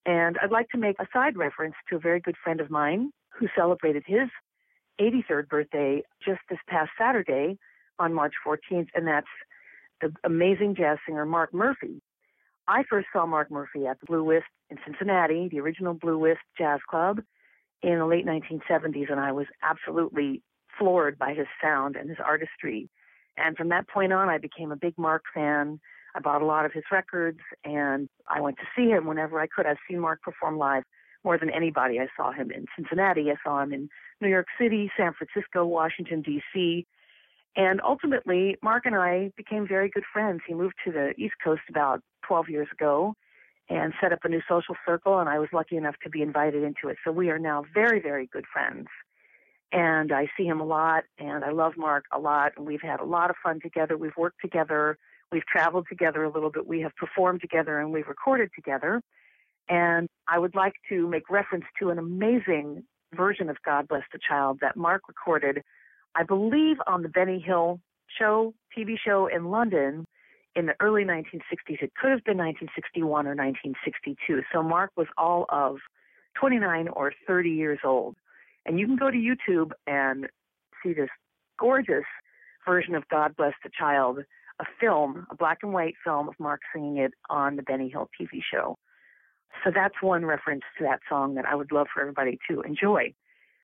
And I'd like to make a side reference to a very good friend of mine who celebrated his 83rd birthday just this past Saturday on March 14th, and that's the amazing jazz singer Mark Murphy. I first saw Mark Murphy at the Blue Wisp in Cincinnati, the original Blue Wisp Jazz Club, in the late 1970s, and I was absolutely floored by his sound and his artistry. And from that point on, I became a big Mark fan. I bought a lot of his records, and I went to see him whenever I could. I've seen Mark perform live more than anybody. I saw him in Cincinnati. I saw him in New York City, San Francisco, Washington, D.C., and ultimately, Mark and I became very good friends. He moved to the East Coast about 12 years ago and set up a new social circle, and I was lucky enough to be invited into it. So we are now very, very good friends. And I see him a lot, and I love Mark a lot, and we've had a lot of fun together. We've worked together. We've traveled together a little bit. We have performed together, and we've recorded together. And I would like to make reference to an amazing version of God Bless the Child that Mark recorded, I believe, on the Benny Hill show, TV show in London in the early 1960s. It could have been 1961 or 1962. So Mark was all of 29 or 30 years old. And you can go to YouTube and see this gorgeous version of God Bless the Child, a film, a black and white film of Mark singing it on the Benny Hill TV show. So that's one reference to that song that I would love for everybody to enjoy.